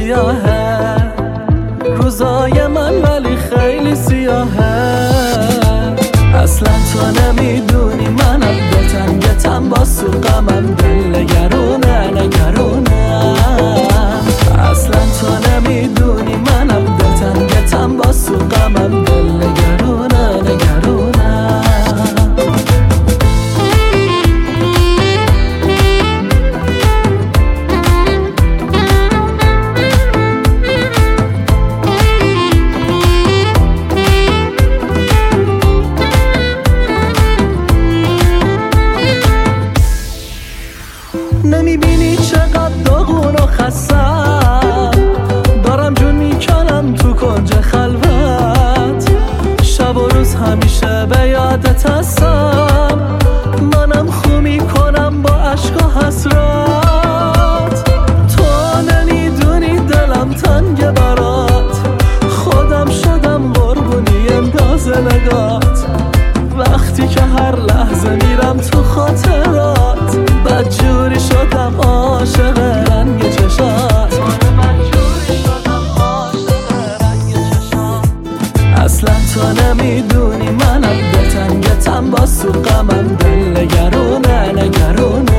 سیاهه، روزای من ولی خیلی سیاهه. اصلا تو نمیدونی منم دلتنگتم، با سوقمم دل نگرونه نگرونه. اصلا تو نمیدونی منم دلتنگتم، با سوقمم دل نگرونه نگرونه. نمیبینی چقدر داغون و خستم، دارم جون میکنم تو کنج خلوت. شب و روز همیشه به یادت هستم، منم خو میکنم با عشق و حسرت. تو نمیدونی دلم تنگ برات، خودم شدم قربونی انداز نگات. وقتی که هر لحظه میرم تو خاطرات، بدجوری شدم عاشق رنگ چشات. اصلا تو نمیدونی منم دلتنگتم، با سوقمم دل نگرونه نگرونه.